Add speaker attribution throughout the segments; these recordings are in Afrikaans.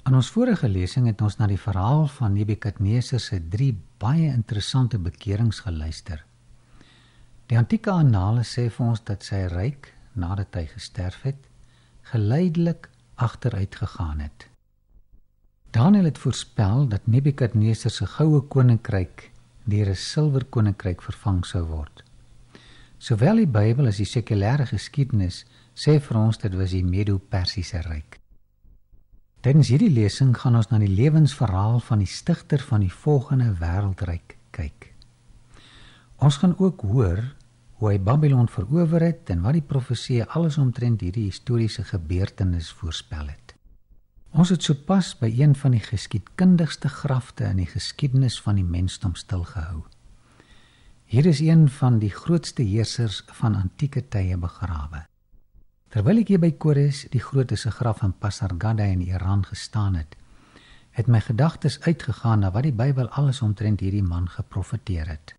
Speaker 1: In ons vorige lesing het ons na die verhaal van Nebukadneser se 3 baie interessante bekerings geluister. Die antieke annale sê vir ons dat sy ryk, nadat hy gesterf het, geleidelik agteruit gegaan het. Daniël het voorspel dat Nebukadneser se goue koninkryk deur 'n silwer koninkryk vervang sou word. Sowel die Bybel as die sekulêre geskiedenis sê vir ons dit was die Medo-Persiese ryk. Tydens hierdie lesing gaan ons na die lewensverhaal van die stigter van die volgende wêreldryk kyk. Ons gaan ook hoor hoe hy Babylon verower het en wat die profeseë alles omtrent hierdie historiese gebeurtenis voorspel het. Ons het sopas by een van die geskiedkundigste grafte in die geskiedenis van die mensdom stilgehou. Hier is een van die grootste heersers van antieke tye begrawe. Terwyl ek hier by Kores, die Grootes se graf in Pasargada in Iran gestaan het my gedagtes uitgegaan na wat die Bybel alles omtrent hierdie man geprofeteer het.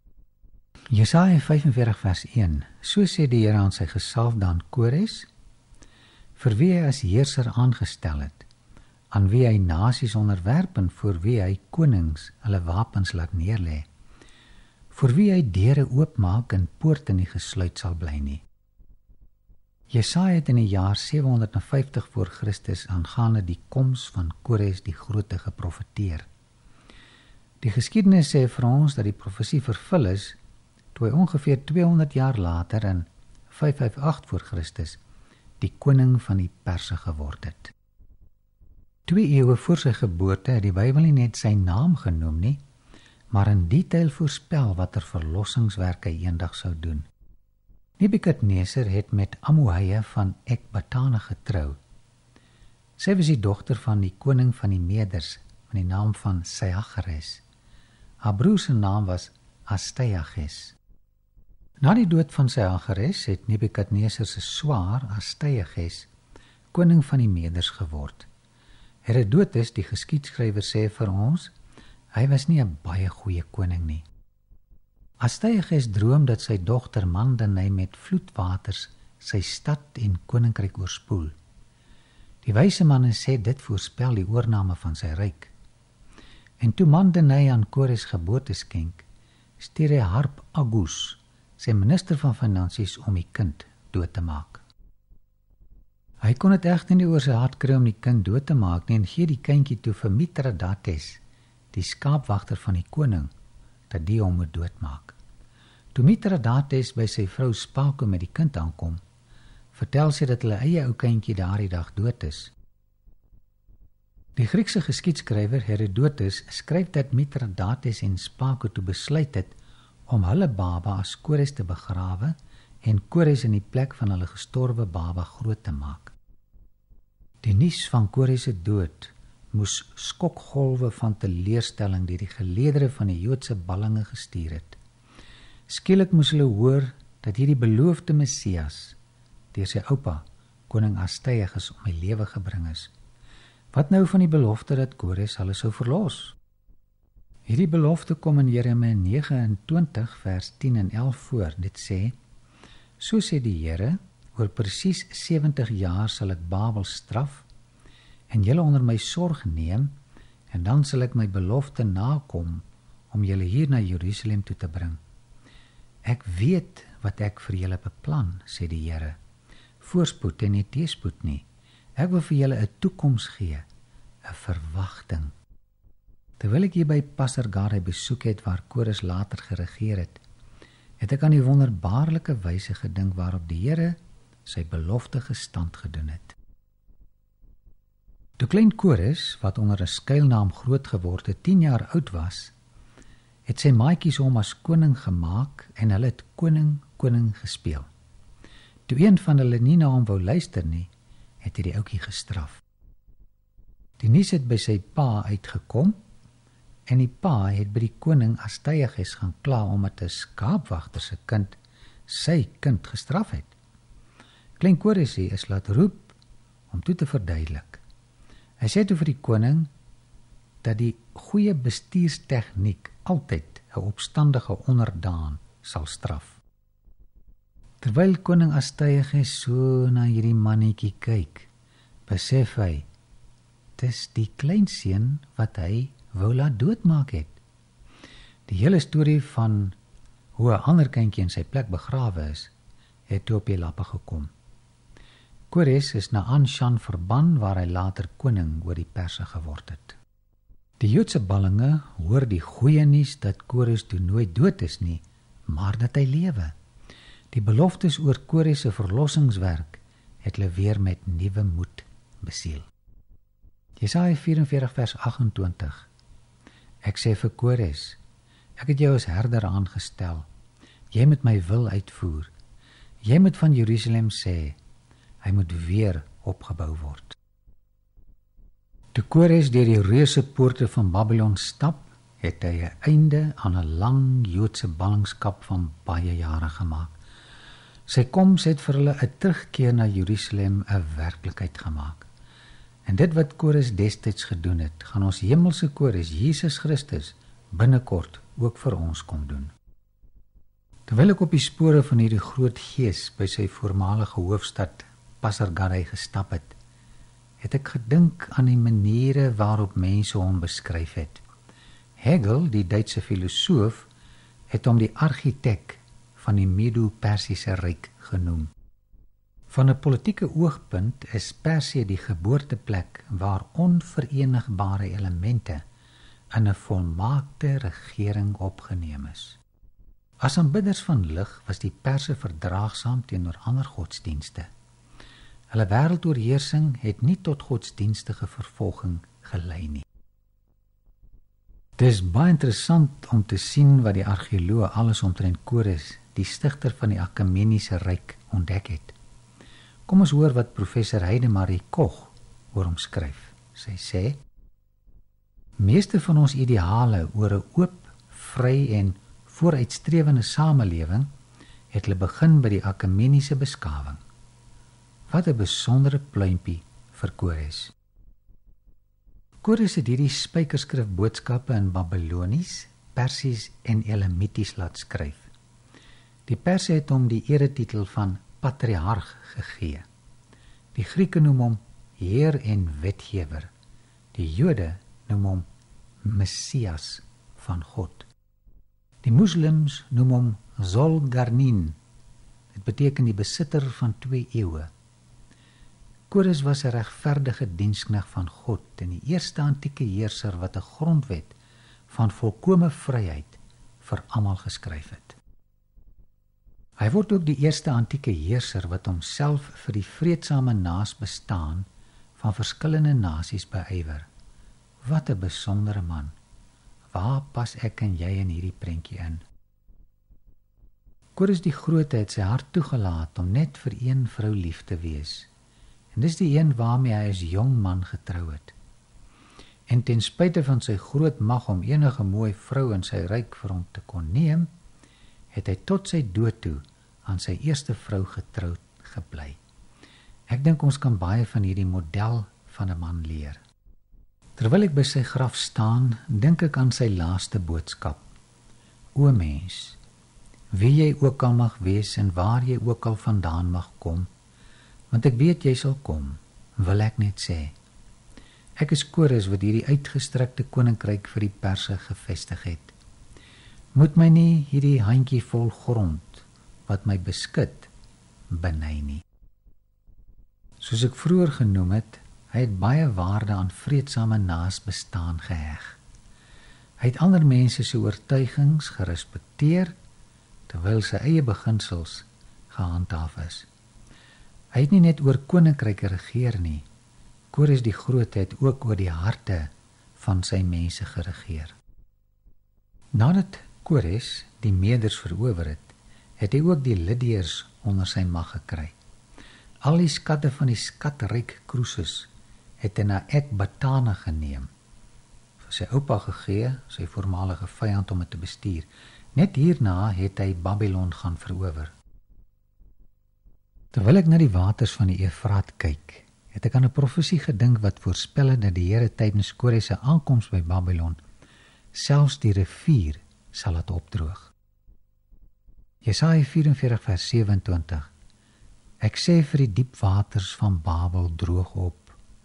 Speaker 1: Jesaja 45 vers 1, so sê die Here aan sy gesalfde aan Kores, vir wie hy as heerser aangestel het, aan wie hy nasies onderwerp en voor wie hy konings hulle wapens laat neerlê, voor wie hy deure oopmaak en poorte nie gesluit sal bly nie. Jesaja het in die jaar 750 voor Christus aangaande die koms van Kores die Grote geprofeteer. Die geskiedenis sê vir ons dat die profesie vervul is toe hy ongeveer 200 jaar later in 558 voor Christus die koning van die Perse geword het. 2 eeue voor sy geboorte het die Bybel nie net sy naam genoem nie, maar in detail voorspel watter verlossingswerk hy eendag sou doen. Nebukadneser het met Amuhaia van Ekbatana getrou. Sy was die dogter van die koning van die Meders met die naam van Seageres. Haar broer se naam was Astyages. Na die dood van Seageres het Nebukadneser se swaar Astyages koning van die Meders geword. Herodotus, die geskiedskrywer, sê vir ons, hy was nie 'n baie goeie koning nie. Astyages droom dat sy dogter Mandane met vloedwaters sy stad en koninkryk oorspoel. Die wyse manne sê dit voorspel die oorname van sy ryk. En toe Mandane aan Kores geboorte skenk, stuur hy Harp Agus, sy minister van finansies, om die kind dood te maak. Hy kon dit egter nie oor sy hart kry om die kind dood te maak nie en gee die kindjie toe vir Mithridates, die skaapwagter van die koning, dat die hom moet doodmaak. Toe Mithridates by sy vrou Spako met die kind aankom, vertel sy dat hulle eie ou kindjie daardie dag dood is. Die Griekse geskiedskrywer Herodotus skryf dat Mithridates en Spako toe besluit het om hulle baba as Kores te begrawe en Kores in die plek van hulle gestorwe baba groot te maak. Die nuus van Kores se dood moes skokgolwe van teleurstelling deur die geleedere van die Joodse ballinge gestuur het. Skielik moes hulle hoor dat hierdie beloofde Messias deur sy oupa, koning Astyages, om die lewe gebring is. Wat nou van die belofte dat Kores hulle sou verlos? Hierdie belofte kom in Jeremia 29 vers 10 en 11 voor. Dit sê, so sê die Here, oor presies 70 jaar sal ek Babel straf en julle onder my sorg neem, en dan sal ek my belofte nakom om julle hier na Jerusalem toe te bring. Ek weet wat ek vir julle beplan, sê die Here, voorspoed en nie teëspoed nie. Ek wil vir julle 'n toekoms gee, 'n verwagting. Terwyl ek hier by Pasargada besoek het waar Kores later geregeer het ek aan die wonderbaarlike wyse gedink waarop die Here sy belofte gestand gedoen het. Toe klein Kores, wat onder 'n skuilnaam groot geword het, 10 jaar oud was, het sy maatjies hom as koning gemaak en hulle het koning gespeel. Toe een van hulle nie na hom wou luister nie, het hy die ouetjie gestraf. Die nuus het by sy pa uitgekom en die pa het by die koning Astyages gaan kla omdat 'n skaapwagter se kind sy kind gestraf het. Klein Kores is laat roep om toe te verduidelik. Hy sê toe vir die koning dat die goeie bestuurstegniek altyd 'n opstandige onderdaan sal straf. Terwyl koning Astyages so na hierdie mannetjie kyk, besef hy dit is die kleinseun wat hy wou laat doodmaak het. Die hele storie van hoe 'n ander kindjie in sy plek begrawe is, het toe op die lappe gekom. Kores is na Anshan verban waar hy later koning oor die Perse geword het. Die Joodse ballinge hoor die goeie nuus dat Kores toe nooit dood is nie, maar dat hy lewe. Die beloftes oor Kores se verlossingswerk het hulle weer met nuwe moed besiel. Jesaja 44 vers 28. Ek sê vir Kores, ek het jou as herder aangestel. Jy moet my wil uitvoer. Jy moet van Jerusalem sê, hy moet weer opgebou word. Toe Kores deur die reuse poorte van Babylon stap, het hy 'n einde aan 'n lang Joodse ballingskap van baie jare gemaak. Sy koms het vir hulle 'n terugkeer na Jerusalem 'n werklikheid gemaak. En dit wat Kores destyds gedoen het, gaan ons hemelse Kores, Jesus Christus, binnekort ook vir ons kom doen. Terwyl ek op die spore van hierdie groot gees by sy voormalige hoofstad Pasargadae gestap het, het ek gedink aan die maniere waarop mense hom beskryf het. Hegel, die Duitse filosoof, het hom die argitek van die Medo-Persiese ryk genoem. Van 'n politieke oogpunt is Persië die geboorteplek waar onverenigbare elemente in 'n volmaakte regering opgeneem is. As aanbidders van lig was die Perse verdraagsaam teenoor ander godsdienste. Hulle wêreldoorheersing het nie tot godsdienstige vervolging gelei nie. Dit is baie interessant om te sien wat die argeoloë alles omtrent Kores, die stigter van die Akemeniese ryk, ontdek het. Kom ons hoor wat professor Heidemarie Koch oor hom skryf. Sy sê, meeste van ons ideale oor 'n oop, vry en vooruitstrewende samelewing het hulle begin by die Akemeniese beskawing. Wat 'n besondere pluimpie vir Kores. Kores het hierdie spykerskrif boodskappe in Babylonies, Persies en Elamities laat skryf. Die Perse het hom die eretitel van patriarg gegee. Die Grieke noem hom heer en wetgewer. Die Jode noem hom Messias van God. Die moslems noem hom Zol Garnin. Dit beteken die besitter van 2 eeue. Kores was 'n regverdige dienskneg van God en die eerste antieke heerser wat 'n grondwet van volkomme vryheid vir almal geskryf het. Hy word ook die eerste antieke heerser wat homself vir die vreedsame naasbestaan van verskillende nasies beywer. Wat 'n besondere man. Waar pas ek en jy in hierdie prentjie in? Kores die Grote het sy hart toegelaat om net vir een vrou lief te wees. En dis die een waarmee hy as jong man getrou het. En ten spyte van sy groot mag om enige mooi vrou in sy ryk vir hom te kon neem, het hy tot sy dood toe aan sy eerste vrou getrou gebly. Ek dink ons kan baie van hierdie model van 'n man leer. Terwyl ek by sy graf staan, dink ek aan sy laaste boodskap. O mens, wie jy ook al mag wees en waar jy ook al vandaan mag kom, want ek weet jy sal kom, wil ek net sê. Ek is Kores wat hierdie uitgestrekte koninkryk vir die Perse gevestig het. Moet my nie hierdie handjie vol grond wat my beskut beny nie. Soos ek vroeër genoem het, hy het baie waarde aan vreedsame naasbestaan geheg. Hy het ander mense se oortuigings gerespekteer terwyl sy eie beginsels gehandhaaf is. Hy het nie net oor koninkryke regeer nie. Kores die Grote het ook oor die harte van sy mense geregeer. Nadat Kores die Meders verower het, het hy ook die Lydiërs onder sy mag gekry. Al die skatte van die skatryk Croesus het hy na Ekbatane geneem, vir sy oupa gegee, sy voormalige vyand om het te bestuur. Net hierna het hy Babylon gaan verower. Terwyl ek na die waters van die Efraat kyk, het ek aan 'n profesie gedink wat voorspel het dat die Here tydens Kores se aankoms by Babylon selfs die rivier sal laat opdroog. Jesaja 44 vers 27. Ek sê vir die diep waters van Babel droog op.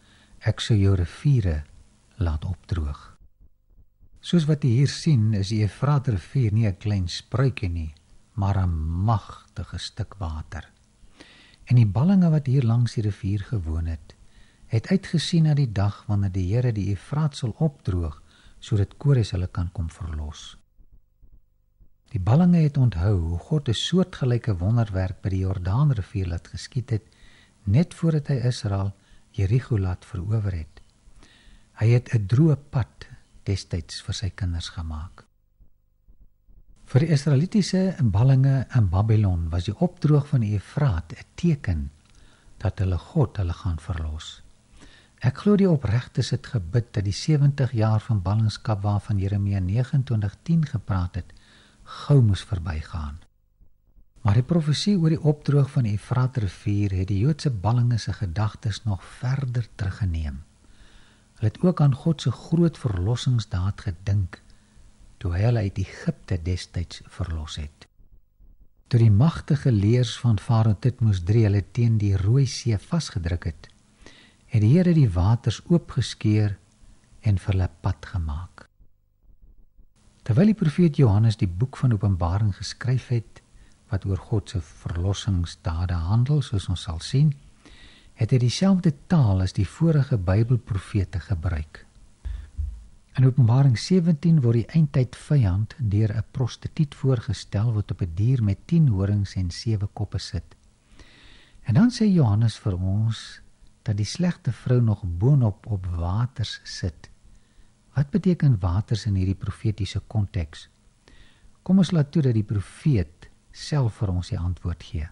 Speaker 1: Ek sou jou riviere laat opdroog. Soos wat jy hier sien, is die Efraatrivier nie 'n klein spruitjie nie, maar 'n magtige stuk water. En die ballinge wat hier langs die rivier gewoon het uitgesien na die dag wanneer die Here die Efraat sal opdroog, sodat Kores hulle kan kom verlos. Die ballinge het onthou hoe God 'n soortgelyke wonderwerk by die Jordaanrivier laat geskied het, net voordat hy Israel Jerigo laat verower het. Hy het 'n droë pad destyds vir sy kinders gemaak. Vir die Israelitiese ballinge in Babylon was die opdroog van die Efraat 'n teken dat hulle God hulle gaan verlos. Ek glo die opregtes het gebid dat die 70 jaar van ballingskap waarvan Jeremia 29:10 gepraat het, gou moes verbygaan. Maar die profesie oor die opdroog van die Efraatrivier het die Joodse ballinge se gedagtes nog verder teruggeneem. Hulle het ook aan God se groot verlossingsdaad gedink, toe hy hulle uit Egipte destyds verlos het. Toe die magtige leers van Farao Tutmos III hulle teen die Rooi See vasgedruk het die Here die waters oopgeskeur en vir hulle pad gemaak. Terwyl die profeet Johannes die boek van Openbaring geskryf het, wat oor God se verlossingsdade handel, soos ons sal sien, het hy dieselfde taal as die vorige Bybelprofete gebruik. In Openbaring 17 word die eindtyd vyand deur 'n prostituut voorgestel wat op 'n dier met 10 horings en 7 koppe sit. En dan sê Johannes vir ons dat die slegte vrou nog boonop op waters sit. Wat beteken waters in hierdie profetiese konteks? Kom ons laat toe dat die profeet self vir ons die antwoord gee.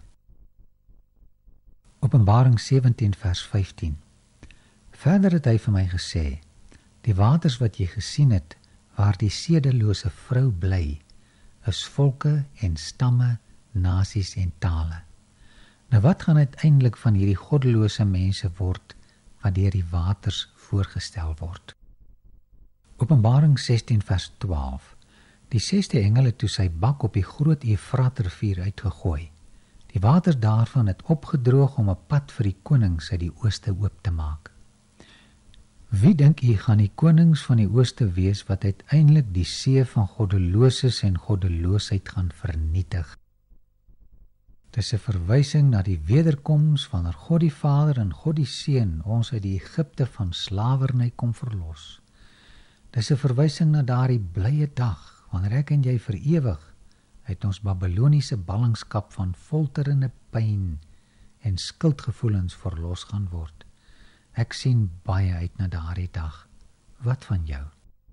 Speaker 1: Openbaring 17 vers 15. Verder het hy vir my gesê, die waters wat jy gesien het, waar die sedelose vrou bly, is volke en stamme, nasies en tale. Nou wat gaan uiteindelik van hierdie goddelose mense word, wat deur die waters voorgestel word? Openbaring 16 vers 12. Die 6de engel het toe sy bak op die groot Efraatrivier uitgegooi. Die water daarvan het opgedroog om 'n pad vir die konings uit die ooste oop te maak. Wie dink u gaan die konings van die ooste wees wat uiteindelik die see van goddeloses en goddeloosheid gaan vernietig? Dis 'n verwysing na die wederkoms wanneer God die Vader en God die Seun ons uit die Egipte van slawerny kom verlos. Dis 'n verwysing na daardie blye dag wanneer ek en jy vir ewig uit ons Babyloniese ballingskap van folterende pyn en skuldgevoelens verlos gaan word. Ek sien baie uit na daardie dag. Wat van jou?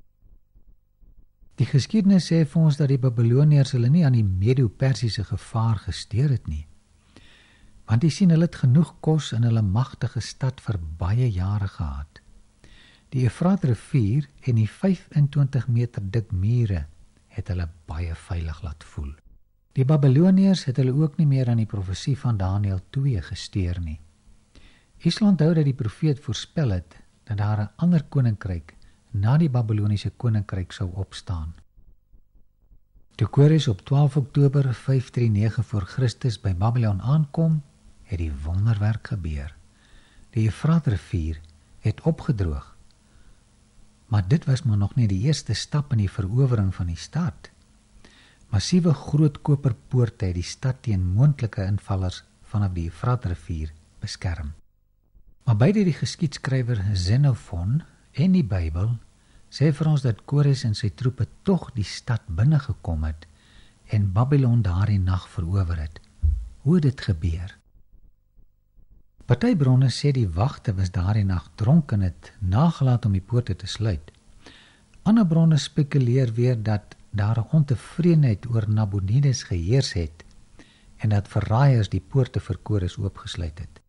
Speaker 1: Die geskiedenis sê vir ons dat die Babyloniërs hulle nie aan die Medo-Persiese gevaar gesteer het nie. Want jy sien, hulle het genoeg kos in hulle magtige stad vir baie jare gehad. Die Efraatrivier en die 25 meter dik mure het hulle baie veilig laat voel. Die Babyloniërs het hulle ook nie meer aan die profesie van Daniël 2 gesteer nie. Island hou dat die profeet voorspel het dat daar 'n ander koninkryk na die Babyloniese koninkryk sou opstaan. Toe Kores op 12 Oktober 539 voor Christus by Babylon aankom, het die wonderwerk gebeur. Die Efraatrivier het opgedroog. Maar dit was maar nog nie die eerste stap in die verowering van die stad. Massiewe groot koperpoorte het die stad teen moontlike invallers vanaf die Efraatrivier beskerm. Maar beide die geskiedskrywer Xenophon en die Bybel sê vir ons dat Kores en sy troepe tog die stad binne gekom het en Babylon daardie nag verower het. Hoe het dit gebeur? Party bronne sê die wagte was daardie nag dronk en het nagelaat om die poorte te sluit. Ander bronne spekuleer weer dat daar 'n ontevredenheid oor Nabonides geheers het en dat verraaiers die poorte vir Kores oopgesluit het.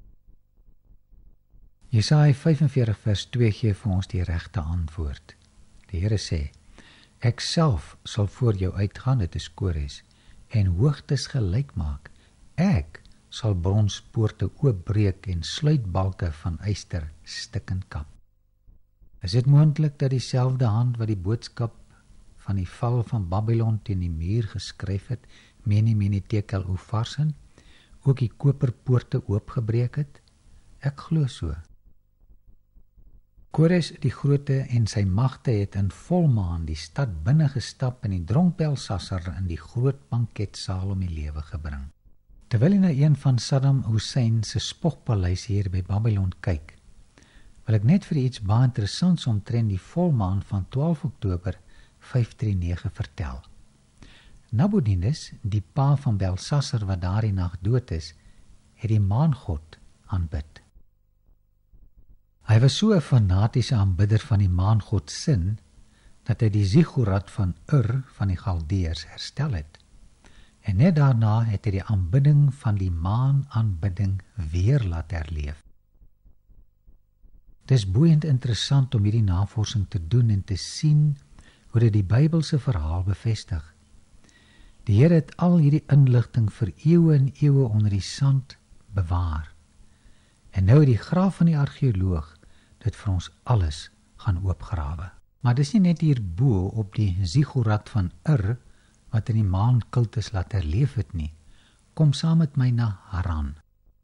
Speaker 1: Jesaja 45 vers 2 gee vir ons die regte antwoord. Die Here sê, ek self sal voor jou uitgaan, dit is Kores, en hoogtes gelyk maak. Ek sal bronspoorte oopbreek en sluitbalke van yster stikkend kap. Is dit moontlik dat dieselfde hand wat die boodskap van die val van Babylon teen die muur geskryf het, Mene Tekel Upharsin, ook die koperpoorte oopgebreek het? Ek glo so. Kores die Grote en sy magte het in volmaan die stad binne gestap en die dronk Belsasar in die groot banketsaal om die lewe gebring. Terwyl hy na een van Saddam Hussein se spogpaleis hier by Babylon kyk, wil ek net vir iets baie interessants omtrent die volmaan van 12 Oktober 539 vertel. Nabonidus, die pa van Belsasar wat daardie nag dood is, het die maangod aanbid. Hy was so 'n fanatiese aanbidder van die maangod Sin, dat hy die Ziggurat van Ur van die Galdeërs herstel het. En net daarna het hy die aanbidding van die maanaanbidding weer laat herleef. Dit is boeiend interessant om hierdie navorsing te doen en te sien hoe dit die Bybelse verhaal bevestig. Die Here het al hierdie inligting vir eeue en eeue onder die sand bewaar. En nou het die graaf van die argeoloog dit vir ons alles gaan oopgrawe. Maar dis nie net hier bo op die Ziggurat van Ur wat in die maankultus laat herleef het nie. Kom saam met my na Haran.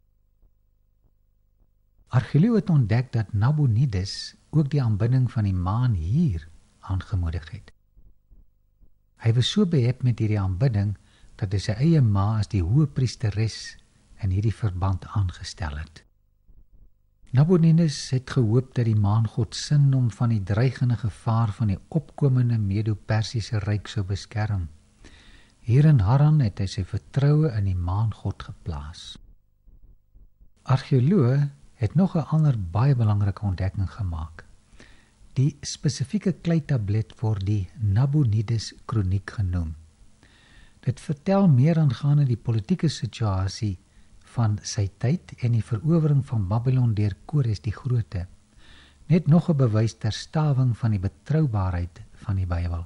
Speaker 1: Argeoloog het ontdek dat Nabonidus ook die aanbidding van die maan hier aangemoedig het. Hy was so behep met hierdie aanbidding dat hy sy eie ma as die hoëpriesteres in hierdie verband aangestel het. Nabonidus het gehoop dat die maangod Sin hom van die dreigende gevaar van die opkomende Medo-Persiese ryk sou beskerm. Hier in Haran het hy sy vertroue in die maangod geplaas. Argeoloog het nog 'n ander baie belangrike ontdekking gemaak. Die spesifieke kleitablet word die Nabonidus kroniek genoem. Dit vertel meer aangaande die politieke situasie van sy tyd en die verowering van Babylon deur Kores die Grote. Net nog 'n bewys ter staving van die betroubaarheid van die Bybel.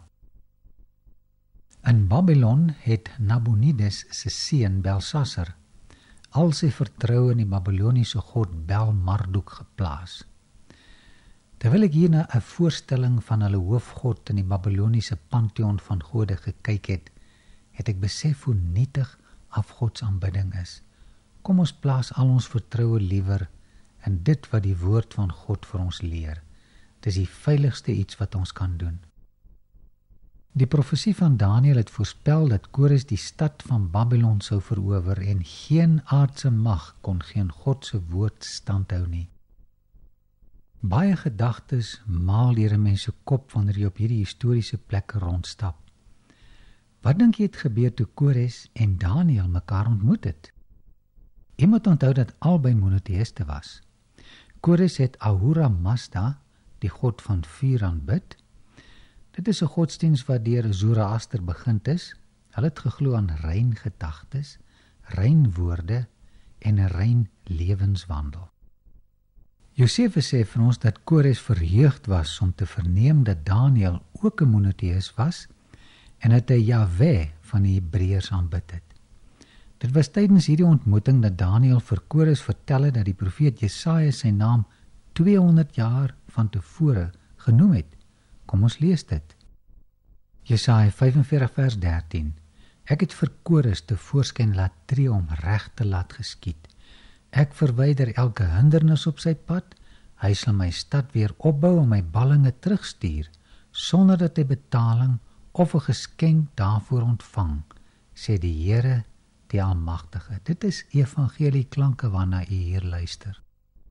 Speaker 1: In Babylon het Nabonidus se seun Belsasar al sy vertroue in die Babyloniese god Bel-Marduk geplaas. Terwyl ek hierna 'n voorstelling van hulle hoofgod in die Babyloniese pantheon van gode gekyk het, het ek besef hoe nietig afgodsaanbidding is. Kom ons plaas al ons vertroue liewer in dit wat die woord van God vir ons leer. Dis die veiligste iets wat ons kan doen. Die profesie van Daniël het voorspel dat Kores die stad van Babylon sou verower en geen aardse mag kon geen God se woord standhou nie. Baie gedagtes maal deur 'n mens se kop wanneer jy op hierdie historiese plekke rondstap. Wat dink jy het gebeur toe Kores en Daniël mekaar ontmoet het? Jy moet onthou dat albei monoteïste was. Kores het Ahura Mazda, die god van vuur, aanbid. Dit is 'n godsdiens wat deur Zoroaster begin is. Hulle het geglo aan rein gedagtes, rein woorde en 'n rein lewenswandel. Josefus sê vir ons dat Kores verheugd was om te verneem dat Daniël ook 'n monoteïs was en dat hy Jahwe van die Hebreërs aanbid het. Dit was tydens hierdie ontmoeting dat Daniël vir Kores vertel het dat die profeet Jesaja sy naam 200 jaar van tevore genoem het. Kom ons lees dit. Jesaja 45 vers 13. Ek het vir Kores tevoorskyn laat tree om reg te laat geskied. Ek verwyder elke hindernis op sy pad. Hy sal my stad weer opbou en my ballinge terugstuur, sonder dat hy betaling of 'n geskenk daarvoor ontvang, sê die Here, die Almagtige. Dit is evangelieklanke waarna u hier luister.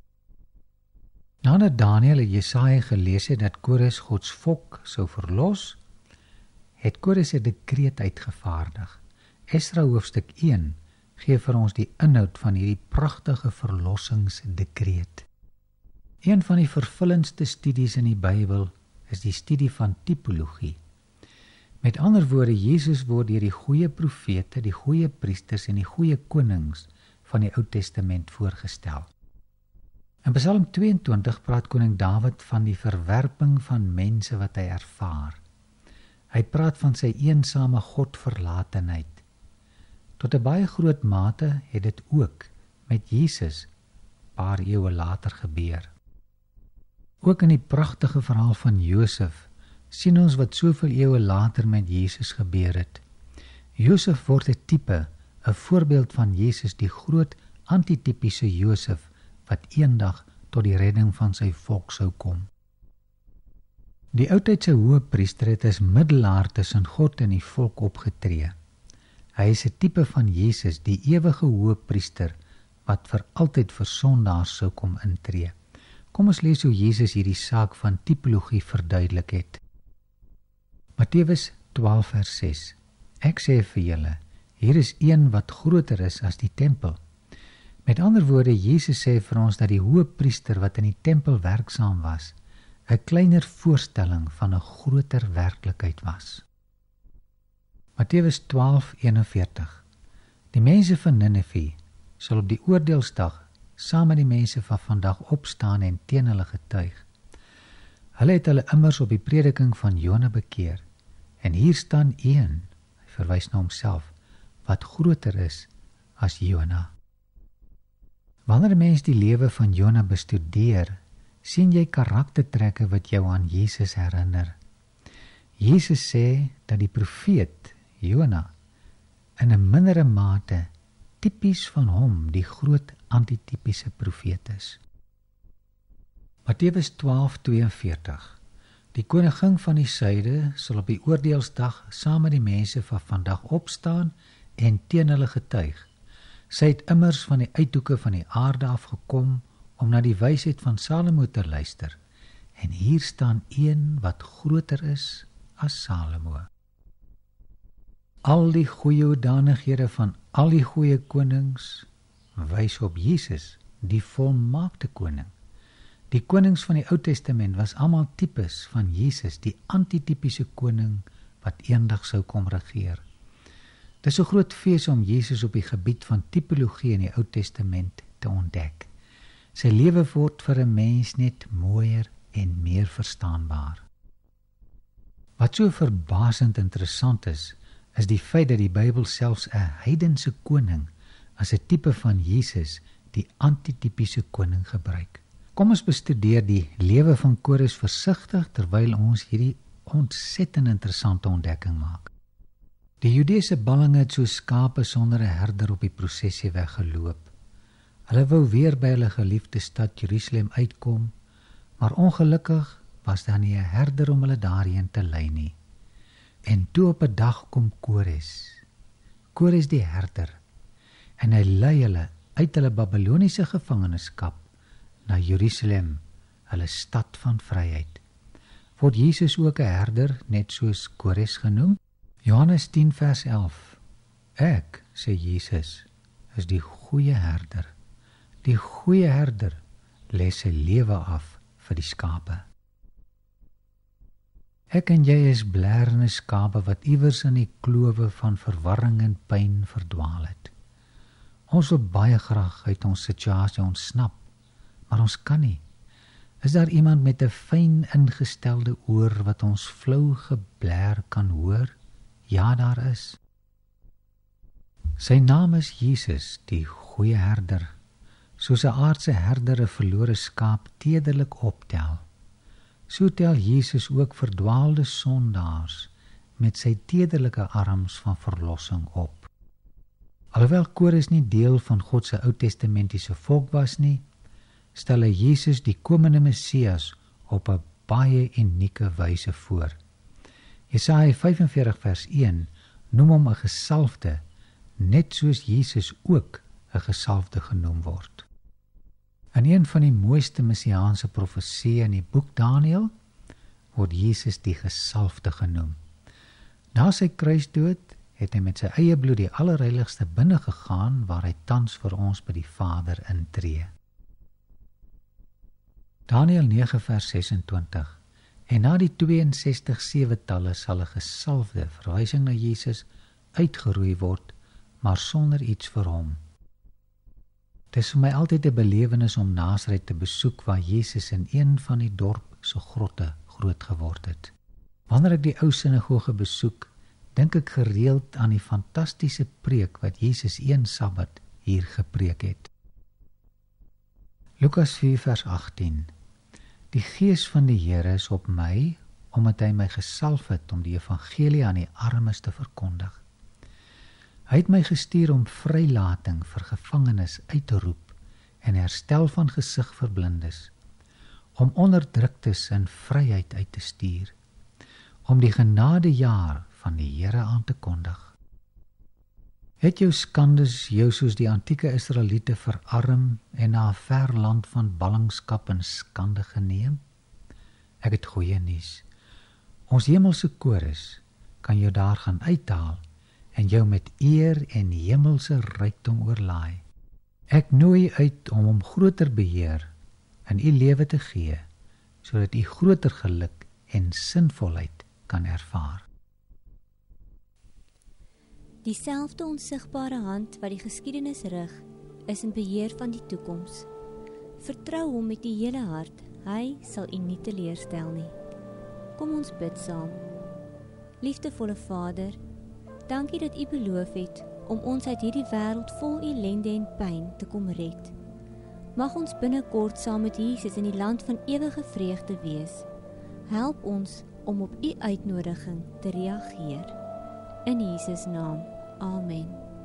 Speaker 1: Nadat Daniël en Jesaja gelees het dat Kores Gods volk sou verlos, het Kores 'n dekreet uitgevaardig. Esra hoofstuk 1 gee vir ons die inhoud van hierdie pragtige verlossingsdekreet. Een van die vervullendste studies in die Bybel is die studie van tipologie. Met ander woorde, Jesus word deur die goeie profete, die goeie priesters en die goeie konings van die Ou Testament voorgestel. In Psalm 22 praat koning Dawid van die verwerping van mense wat hy ervaar. Hy praat van sy eensame Godverlatenheid. Tot 'n baie groot mate het dit ook met Jesus paar eeue later gebeur. Ook in die pragtige verhaal van Josef sien ons wat soveel eeue later met Jesus gebeur het. Josef word 'n tipe, 'n voorbeeld van Jesus, die groot antitipiese Josef wat eendag tot die redding van sy volk sou kom. Die oudtydse hoëpriester het as middelaar tussen God en die volk opgetree. Hy is 'n tipe van Jesus, die ewige hoëpriester, wat vir altyd vir sondaars sou kom intree. Kom ons lees hoe Jesus hierdie saak van tipologie verduidelik het. Matteus 12 vers 6. Ek sê vir julle, hier is een wat groter is as die tempel. Met ander woorde, Jesus sê vir ons dat die hoëpriester wat in die tempel werksaam was, 'n kleiner voorstelling van 'n groter werklikheid was. Matteus 12:41. Die mense van Ninive sal op die oordeelsdag saam met die mense van vandag opstaan en teen hulle getuig. Hulle het hulle immers op die prediking van Jona bekeer, en hier staan een, hy verwys na homself, wat groter is as Jona. Wanneer 'n mens die lewe van Jona bestudeer, sien jy karaktertrekke wat jou aan Jesus herinner. Jesus sê dat die profeet Jona in 'n mindere mate tipies van hom die groot antitypiese profeet is. Matteus 12:42. Die koningin van die suide sal op die oordeelsdag saam met die mense van vandag opstaan en teen hulle getuig. Sy het immers van die uithoeke van die aarde afgekom om na die wysheid van Salomo te luister, en hier staan een wat groter is as Salomo. Al die goeie hoedanighede van al die goeie konings wys op Jesus, die volmaakte koning. Die konings van die Ou Testament was almal tipes van Jesus, die antitypiese koning wat eendag sou kom regeer. Dit is 'n groot fees om Jesus op die gebied van tipologie in die Ou Testament te ontdek. Sy lewe word vir 'n mens net mooier en meer verstaanbaar. Wat so verbasend interessant is die feit dat die Bybel selfs 'n heidense koning as 'n tipe van Jesus, die antitypiese koning, gebruik. Kom ons bestudeer die lewe van Kores versigtig terwyl ons hierdie ontsettend interessante ontdekking maak. Die Judeese ballinge het so skape sonder 'n herder op die prosessie weggeloop. Hulle wou weer by hulle geliefde stad Jerusalem uitkom, maar ongelukkig was daar nie 'n herder om hulle daarheen te lei nie. En toe op 'n dag kom Kores die herder, en hy lei hulle uit hulle Babiloniese gevangenskap na Jerusalem, hulle stad van vryheid. Word Jesus ook 'n herder, net soos Kores genoem? Johannes 10 vers 11. Ek, sê Jesus, is die goeie herder. Die goeie herder lê sy lewe af vir die skape. Ek en jy is blærende skape wat iewers in die klowe van verwarring en pyn verdwaal het. Ons wil baie graag uit ons situasie ontsnap, maar ons kan nie. Is daar iemand met 'n fyn ingestelde oor wat ons flou geblær kan hoor? Ja, daar is. Sy naam is Jesus, die goeie herder. Soos 'n aardse herder 'n verlore skaap tederlik optel, so tel Jesus ook verdwaalde sondaars met sy tederlike arms van verlossing op. Alhoewel Kores nie deel van God se Ou Testamentiese volk was nie, stel hy Jesus, die komende Messias, op 'n baie unieke wyse voor. Jesaja 45 vers 1 noem hom 'n gesalfde, net soos Jesus ook 'n gesalfde genoem word. In een van die mooiste messiaanse profesieë in die boek Daniël word Jesus die gesalfde genoem. Na sy kruisdood het hy met sy eie bloed die allerheiligste binne gegaan, waar hy tans vir ons by die Vader intree. Daniël 9 vers 26. En na die 62 seventalle sal 'n gesalfde, verwysing na Jesus, uitgeroei word, maar sonder iets vir hom. Dit is vir my altyd 'n belewenis om Nasaret te besoek, waar Jesus in een van die dorp se grotte groot geword het. Wanneer ek die ou sinagoge besoek, dink ek gereeld aan die fantastiese preek wat Jesus een Sabbat hier gepreek het. Lukas 4 vers 18. Die Gees van die Here is op my, omdat hy my gesalf het om die evangelie aan die armes te verkondig. Hy het my gestuur om vrylating vir gevangenes uit te roep en herstel van gesig vir blindes, om onderdruktes in vryheid uit te stuur, om die genadejaar van die Here aan te kondig. Het jou skandes jou soos die antieke Israeliete verarm en na 'n ver land van ballingskap en skande geneem? Ek het goeie nuus. Ons hemelse kores kan jou daar gaan uithaal en jou met eer en hemelse rykdom oorlaai. Ek nooi uit om hom groter beheer in u lewe te gee, sodat u groter geluk en sinvolheid kan ervaar.
Speaker 2: Dieselfde onsigbare hand wat die geskiedenis rig, is in beheer van die toekoms. Vertrou hom met die hele hart, hy sal u nie teleurstel nie. Kom ons bid saam. Liefdevolle Vader, dankie dat u beloof het om ons uit hierdie wêreld vol ellende en pyn te kom red. Mag ons binnekort saam met Jesus in die land van ewige vreugde wees. Help ons om op u uitnodiging te reageer. In Jesus naam, amen.